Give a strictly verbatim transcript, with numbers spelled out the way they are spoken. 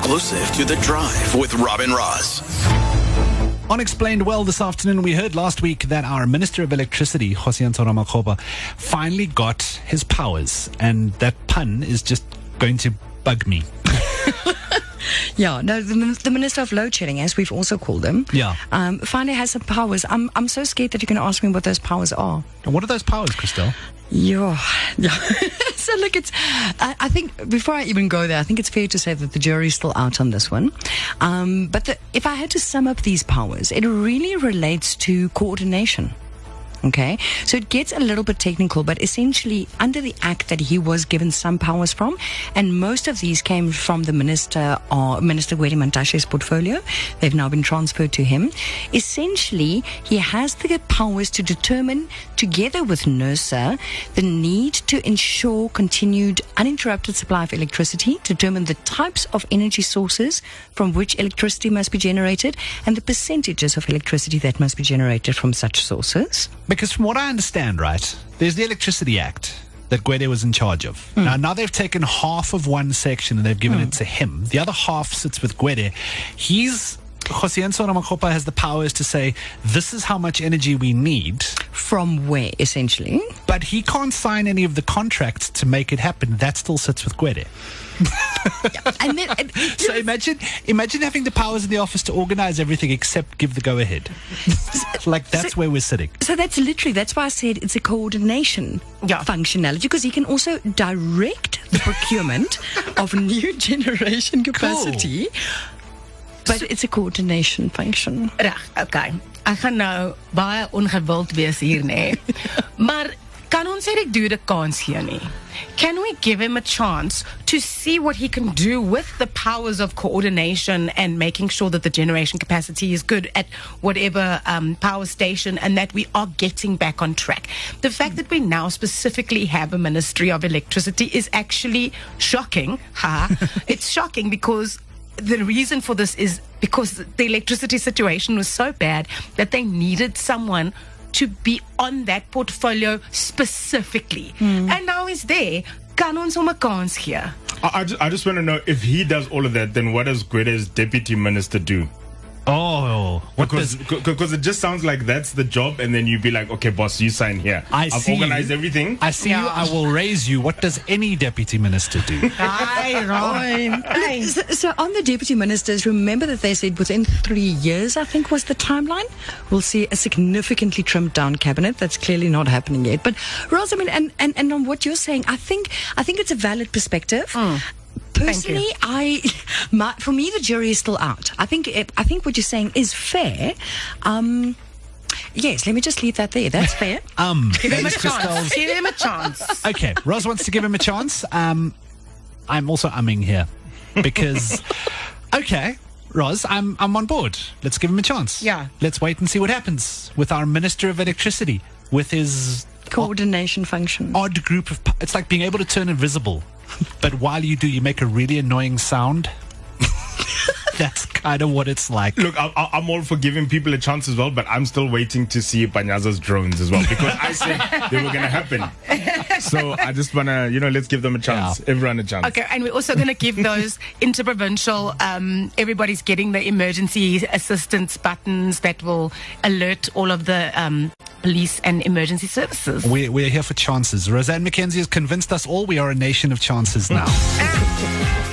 exclusive to The Drive with Robin Ross. Unexplained well this afternoon. We heard last week that our Minister of Electricity, Kgosientsho Ramokgopa, finally got his powers. And that pun is just going to bug me. Yeah, no, the, the Minister of Load Shedding, as we've also called him, yeah, um, finally has some powers. I'm I'm so scared that you're going to ask me what those powers are. What are those powers, Christelle? Yeah, yeah. So look, it's. I, I think before I even go there, I think it's fair to say that the jury's still out on this one. Um, but the, if I had to sum up these powers, it really relates to coordination. Okay, so it gets a little bit technical, but essentially under the act that he was given some powers from, and most of these came from the minister or Minister Gwede Mantashe's portfolio. They've now been transferred to him. Essentially, he has the powers to determine, together with NERSA, the need to ensure continued uninterrupted supply of electricity, determine the types of energy sources from which electricity must be generated, and the percentages of electricity that must be generated from such sources. Because from what I understand, right, there's the Electricity Act that Gwede was in charge of. Mm. Now, now they've taken half of one section and they've given mm. it to him. The other half sits with Gwede. He's... Kgosientsho Ramokgopa has the powers to say, this is how much energy we need. From where, essentially? But he can't sign any of the contracts to make it happen. That still sits with Gwede. Yeah, and then, and, so imagine imagine having the powers in the office to organize everything except give the go-ahead. Like, that's so, where we're sitting. So that's literally, that's why I said it's a coordination yeah. functionality, because he can also direct the procurement of new generation capacity. Cool. But it's a coordination function. Reg, okay. Ek gaan nou baie ongewild wees hier, nee. Maar kan ons hierdie dude 'n kans gee nie? Can we give him a chance to see what he can do with the powers of coordination and making sure that the generation capacity is good at whatever um, power station, and that we are getting back on track? The fact that we now specifically have a Ministry of Electricity is actually shocking. Ha! It's shocking because the reason for this is because the electricity situation was so bad that they needed someone to be on that portfolio specifically. Mm. And now he's there. Kan ons hom 'n kans gee? I, I, just, I just want to know, if he does all of that, then what does Gwede's deputy minister do? Oh, what because does, because it just sounds like that's the job, and then you'd be like, okay, boss, you sign here. I I've see organized you. everything. I see yeah. you. I will raise you. What does any deputy minister do? Hi, Roy. so, so on the deputy ministers, remember that they said within three years, I think was the timeline, we'll see a significantly trimmed down cabinet. That's clearly not happening yet. But Roz, I mean, and, and, and on what you're saying, I think I think it's a valid perspective. Mm. Personally, I, my, for me, the jury is still out. I think, it, I think what you're saying is fair. Um, yes, let me just leave that there. That's fair. um, give him a chance. Give him a chance. Okay, Roz wants to give him a chance. Um, I'm also umming here because, okay, Roz, I'm I'm on board. Let's give him a chance. Yeah. Let's wait and see what happens with our Minister of Electricity, with his coordination function. Odd group of. It's like being able to turn invisible. But while you do, you make a really annoying sound. That's kind of what it's like. Look, I, I'm all for giving people a chance as well, but I'm still waiting to see Panyaza's drones as well, because I said they were going to happen. So I just want to, you know, let's give them a chance. Yeah. Everyone a chance. Okay, and we're also going to give those interprovincial, um, everybody's getting the emergency assistance buttons that will alert all of the um, police and emergency services. We're, we're here for chances. Roseanne McKenzie has convinced us all we are a nation of chances now.